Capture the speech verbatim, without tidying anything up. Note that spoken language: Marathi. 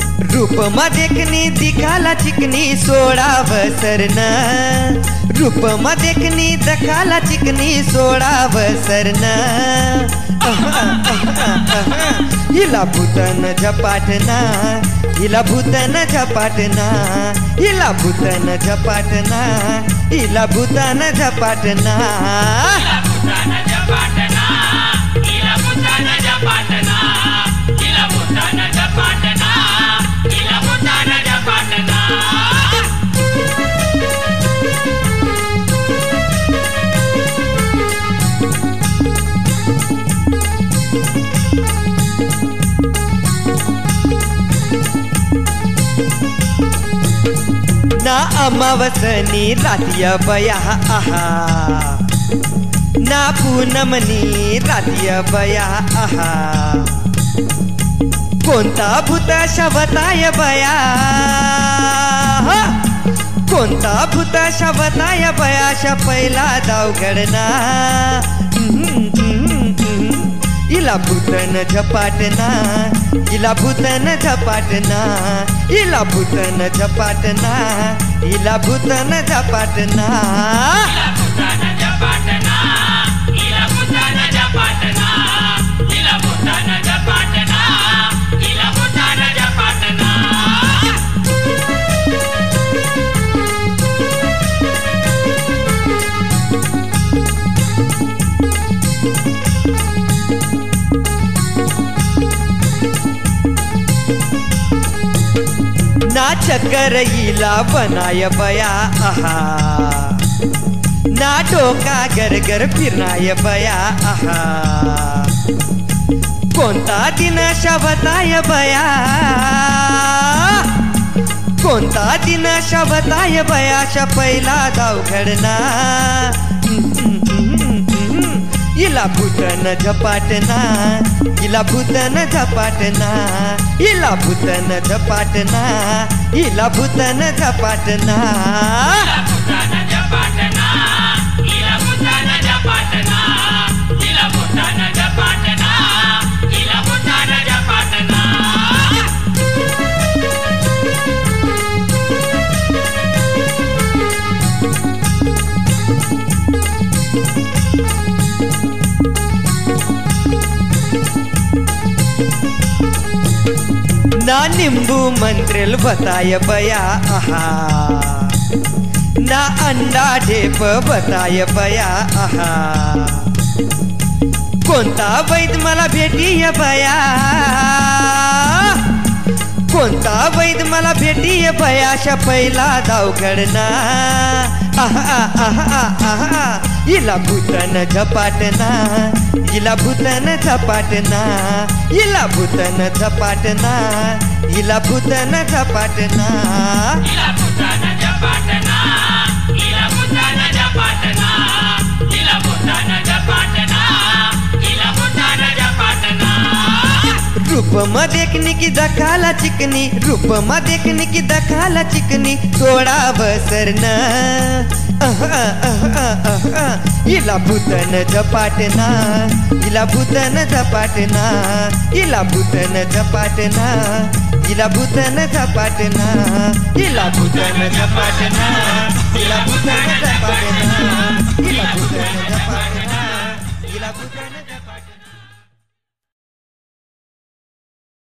रूपमा देखनी दिखाला चिकनी सोळाव सरन रूपमा देखनी दखाला चिकनी सोळाव सरन हिला भूतन झपाटना हिला भूतन झपाटना हिला भूतन झपाटना हिला भूतन झपाटना ना अमावसनी रातिया बया आहा ना पूनमनी रातिया बया आहा कोणता भूत शवताय बया कोणता भूत शवताय बयाशा पहिला दावघडना इला भूतन झपाटना इला भूतन झपाटना इला भूतन झपाटना इला भूतन झपाटना ना चक्कर हिला बनाय बया आहा ना डोका गरगर फिरनाय बया आहा कोणता दिन शवताय बया कोणता दिन शवताय बयाशा पहिला दावघडना इला भूतन झपाटना इला भूतन झपाटना इला भूतन झपाटना इला भूतन झपाटना ना निंबू मंत्रेल बताय बया आहा ना अंडा ढेप बताय बया आहा कोणता वैद मला भेटीय बया कोणता वैद मला भेटीय बयाशा पहिला दावघडना आहा आहा आहा इला भूतन झपाटना इला भूतन झपाटना इला भूतन झपाटना इला भूतन झपाटना इला भूतन झपाटना इला भूतन झपाटना इला भूतन झपाटना इला भूतन झपाटना रूपमा देखनी की दखाला चिकनी रूपमा देखनी की दखाला चिकनी सोळाव सरन इला भूतन झपाटना इला भूतन झपाटना इला भूतन झपाटना इला भूतन झपाटना इला भूतन झपाटना इला भूतन झपाटना इला भूतन झपाटना इला भूतन झपाटना